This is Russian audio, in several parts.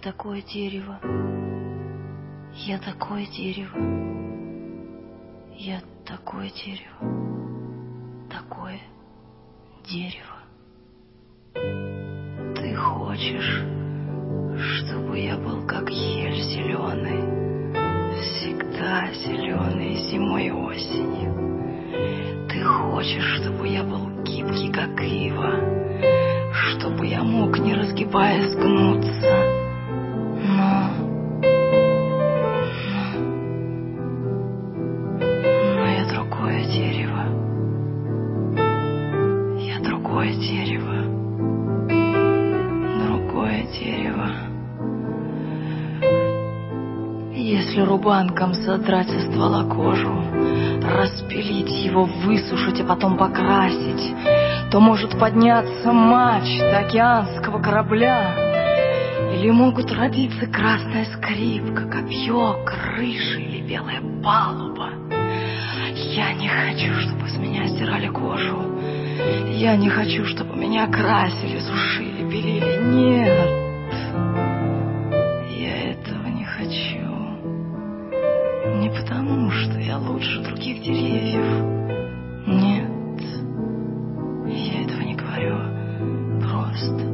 такое дерево, я такое дерево, я такое дерево, такое дерево. Ты хочешь, чтобы я был как ель зеленый, всегда зеленый зимой и осенью. Ты хочешь, чтобы я был гибкий, как ива, чтобы я мог, не разгибаясь, гнуться. Но я другое дерево. Я другое дерево. Другое дерево. Если рубанком содрать со ствола кожу, распилить его, высушить, а потом покрасить, то может подняться мачта океанского корабля. Или могут родиться красная скрипка, копье, крыша или белая палуба. Я не хочу, чтобы с меня стирали кожу. Я не хочу, чтобы меня красили, сушили, белили. Нет, я этого не хочу. Не потому, что я лучше других деревьев. Нет, я этого не говорю. Просто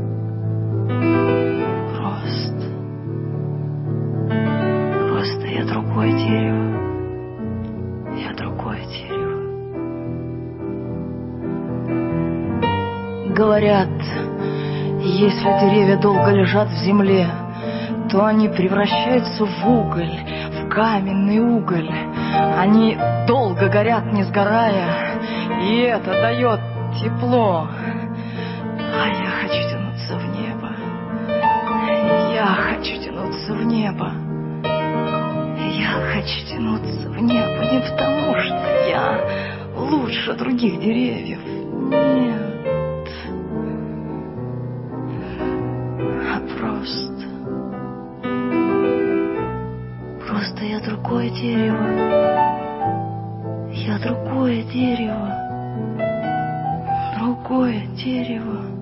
я другое дерево. Я другое дерево. Говорят, если деревья долго лежат в земле, то они превращаются в уголь, в каменный уголь. Они долго горят, не сгорая, и это дает тепло. А я хочу тянуться в небо. Я хочу тянуться в небо. Я хочу тянуться в небо не потому, что я лучше других деревьев. Нет. А просто я другое дерево. Я другое дерево. Другое дерево.